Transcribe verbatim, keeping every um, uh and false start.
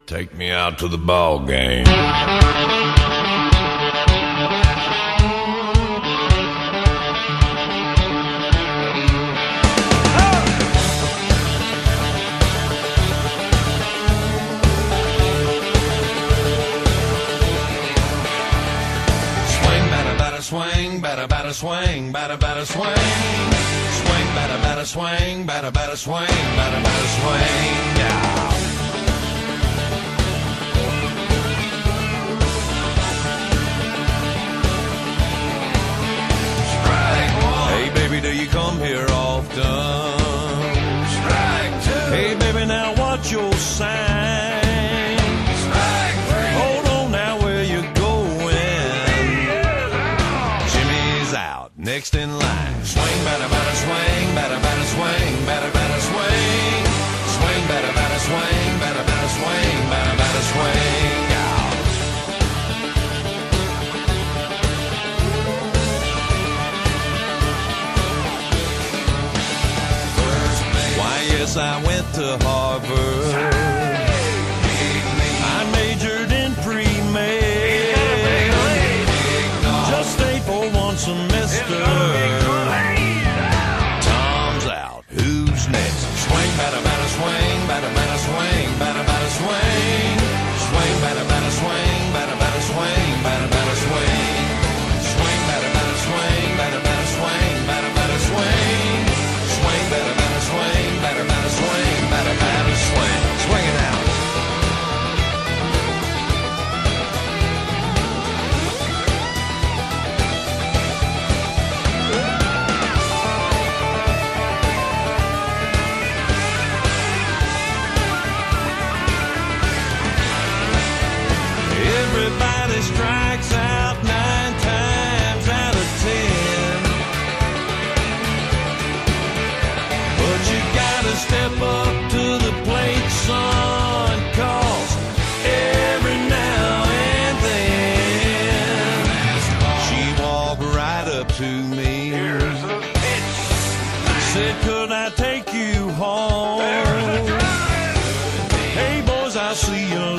Take me out to the ball game. Swing, batter, batter, swing, batter, batter, swing. Swing, batter, batter, swing, batter, batter, swing, batter, batter, swing. Yeah. Strike one. Hey, baby, do you come here often? Strike two. Hey, baby, now what's your sign? Strike three. Hold on now, where you going? Next in line. Swing, batter, batter, swing, batter, batter, swing, batter, batter, swing. Swing, batter, batter, swing, batter, batter, swing, batter, batter, swing. Out. Why, yes, I went to Harvard. I majored in pre-med. Just stayed for one semester. Tom's out. Who's next? Swing, batter, batter, swing, batter, batter, swing, batter, batter, swing. Swing, batter, batter, swing, batter, batter, swing, batter, batter, swing. Swing, batter, batter, swing, batter, batter, swing, batter, batter, swing. Swing, batter, batter, swing, batter, batter, swing, batter, batter, swing. Swing it out. Everybody strikes out nine times out of ten, but you gotta step up to the plate, son, 'cause every now and then she walked right up to me, said, could I take you home? Hey boys, I'll see you